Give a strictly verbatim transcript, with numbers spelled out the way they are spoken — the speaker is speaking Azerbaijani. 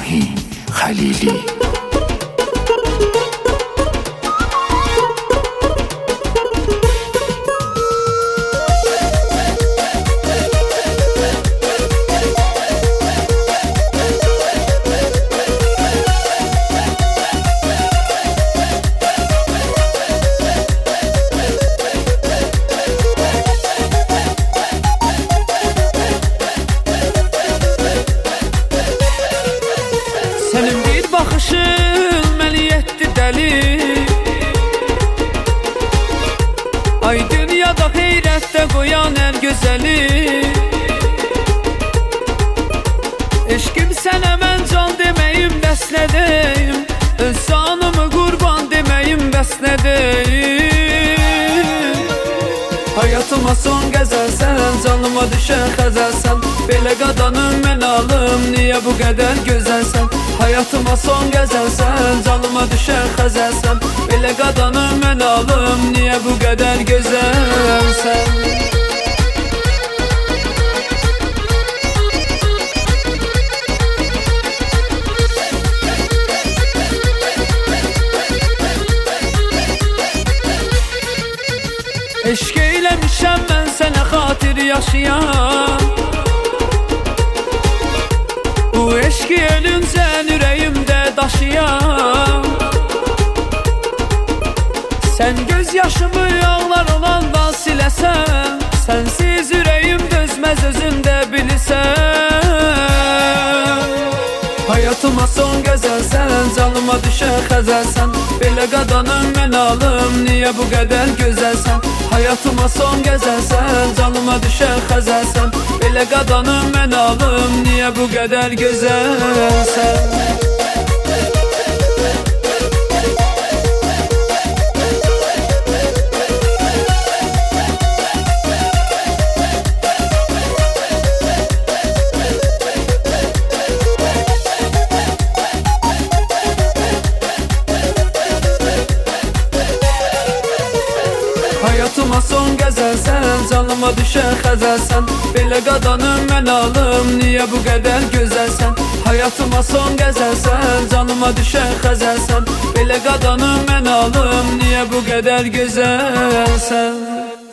İbrahim Halili. Senin bir baxışın məni etdi dəli. Ay dünyada heyrətdə qoyan ər gözəli. Eşkim sənə mən can deməyim bəs nə deyim, öz canımı qurban deməyim bəs nə deyim. Hayatıma son qəzəlsən, canıma düşən xəzəlsən. Belə qadanım mən alım, niyə bu qədər gözəlsən? Hayatıma son qəzəlsən, canıma düşən xəzəlsən. Belə qadanım mən alım, niyə bu qədər gözəlsən? Eşq eyləmişəm mən sənə xatir yaşayan. Bu eşqi ölüncən ürəyimdə daşıyan. Sən göz yaşımı ağlar olanda siləsən. Sənsiz ürəyim dözməz özün də bilirsən. Hayatıma son gözəlsən, canıma düşən xəzəlsən. Belə qadanım mən alım, niyə bu qədər gözəlsən? Hayatıma son gəzəlsən, canıma düşən xəzəlsən. Belə qadanım mən alım, niyə bu qədər gözəlsən? Hayatıma son gəzəlsən, canıma düşən xəzəlsən. Belə qadanım mən alım, niyə bu qədər gözəlsən? Hayatıma son gəzəlsən, canıma düşən xəzəlsən. Belə qadanım mən alım, niyə bu qədər gözəlsən?